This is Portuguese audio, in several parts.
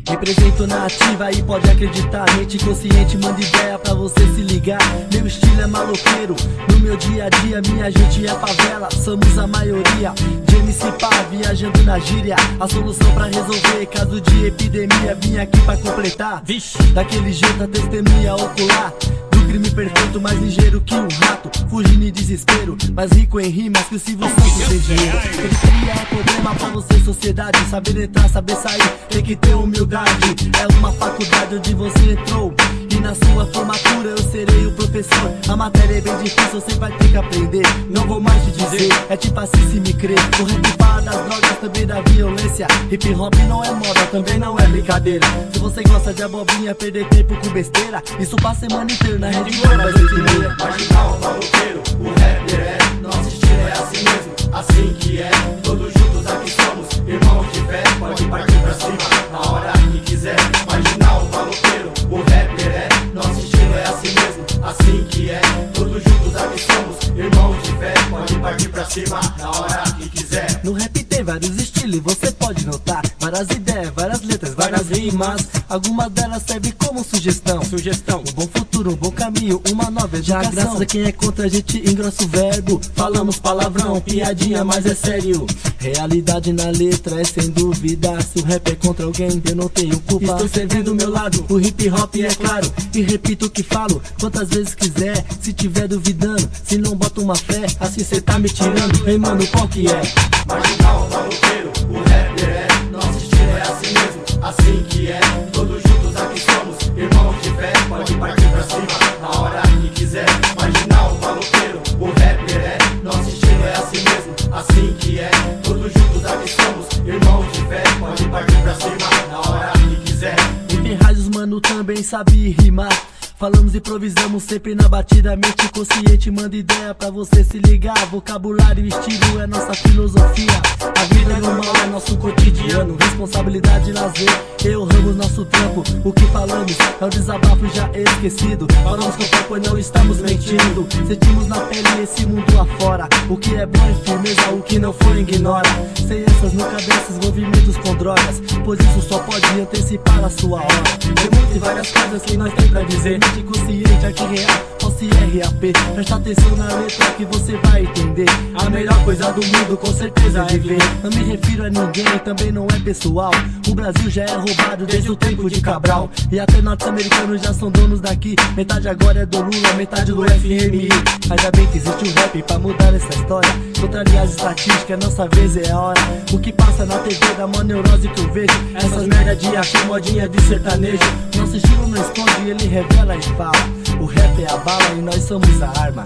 Represento na ativa e pode acreditar. Mente consciente, manda ideia pra você se ligar. Meu estilo é maloqueiro, no meu dia a dia minha gente é favela, somos a maioria. De MC Pá, viajando na gíria, a solução pra resolver caso de epidemia. Vim aqui pra completar, daquele jeito a testemunha ocular do crime perfeito, mais ligeiro que um rato, fugindo em desespero, mais rico em rimas que o Silvio Santos tem dinheiro. Periferia é problema pra você, sociedade. Saber entrar, saber sair, tem que ter humildade. É uma faculdade onde você entrou, e na sua formatura eu serei o professor. A matéria é bem difícil, você vai ter que aprender. Não vou mais te dizer, é tipo assim se me crer. O rap fala das drogas, também da violência. Hip hop não é moda, também não é brincadeira. Se você gosta de abobrinha, perder tempo com besteira, isso passa a semana inteira na Rede Globo, às 8h30. Marginal, maloqueiro, o rapper é. Nosso estilo é assim mesmo, assim que é. Todos juntos aqui somos, irmãos de fé. Pode partir pra cima, na hora que quiser. Marginal, maloqueiro, o rapper é. Nosso estilo é assim mesmo, assim que é. Todos juntos aqui somos, irmãos de fé. Pode partir pra cima, na hora que quiser. No rap tem vários estilos, você pode notar. Várias ideias, várias letras, várias rimas. Algumas delas servem como sugestão. Um bom futuro, um bom caminho, uma nova educação. Já graças a quem é contra a gente engrossa o verbo. Falamos palavrão, piadinha, mas é sério. Realidade na letra é sem dúvida. Se o rap é contra alguém, eu não tenho culpa. Estou servindo o meu lado, o hip hop é claro. E repito o que falo, quantas vezes quiser. Se tiver duvidando, se não bota uma fé, assim cê tá me tirando. Ei mano, qual que é? Marginal, maloqueiro, o rapper é. Nosso estilo é assim mesmo, assim que é. Todos juntos aqui somos, irmãos de fé. Pode partir pra cima, na hora que quiser. Marginal, maloqueiro, o rapper é. Nosso estilo é assim mesmo, assim que é. Todos juntos aqui somos, irmãos de fé. Pode partir pra cima, na hora que quiser. E Ferrazes, mano, também sabe rimar. Falamos e improvisamos sempre na batida. Mente consciente, manda ideia pra você se ligar. Vocabulário e estilo é nossa filosofia. A vida normal é nosso cotidiano. Responsabilidade e lazer, erramos nosso trampo. O que falamos é um desabafo já esquecido. Falamos com fé, pois não estamos mentindo. Sentimos na pele esse mundo afora. O que é bom é firmeza, o que não for ignora. Sem essas no cabeças, movimentos com drogas, pois isso só pode antecipar a sua hora. Tem muitas e várias coisas que nós tem pra dizer. Mente consciente, aqui real, posse RAP. Presta atenção na letra que você vai entender. A melhor coisa do mundo com certeza é viver. Não me refiro a ninguém, também não é pessoal. O Brasil já é roubado desde o tempo de Cabral. E até norte-americanos já são donos daqui. Metade agora é do Lula, metade do FMI. Ainda bem que existe um rap pra mudar essa história. Contrariar as estatísticas, nossa vez é a hora. O que passa na TV dá uma neurose que eu vejo. Essas merda de achar modinha de sertanejo. Nosso estilo não esconde, ele revela e fala. O rap é a bala e nós somos a arma.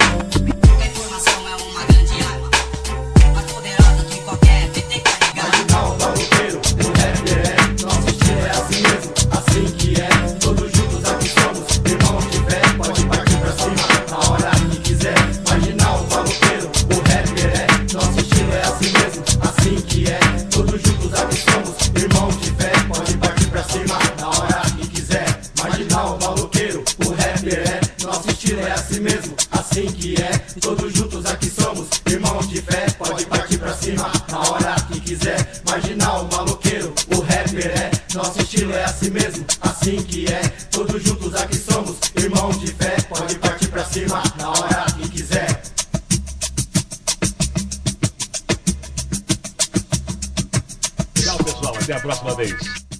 A informação é uma grande arma, mais poderosa que qualquer PT carregado. Marginal, maloqueiro, o rapper é. Nosso estilo é assim mesmo, assim que é. Todos juntos aqui somos, irmãos de fé. Pode partir pra cima, na hora que quiser. Marginal, maloqueiro, o rapper é. Nosso estilo é assim mesmo, assim que é. Todos juntos aqui somos, irmãos de fé. Pode partir pra cima, na hora que quiser. Marginal, maloqueiro, o rapper é. Nosso estilo é assim mesmo, assim que é. Todos juntos aqui somos, irmãos de fé. Pode partir pra cima, na hora que quiser. Marginal, maloqueiro, o rapper é. Nosso estilo é assim mesmo, assim que é. Todos juntos aqui somos, irmãos de fé. Pode partir pra cima, na hora que quiser. Tchau, pessoal. Até a próxima vez.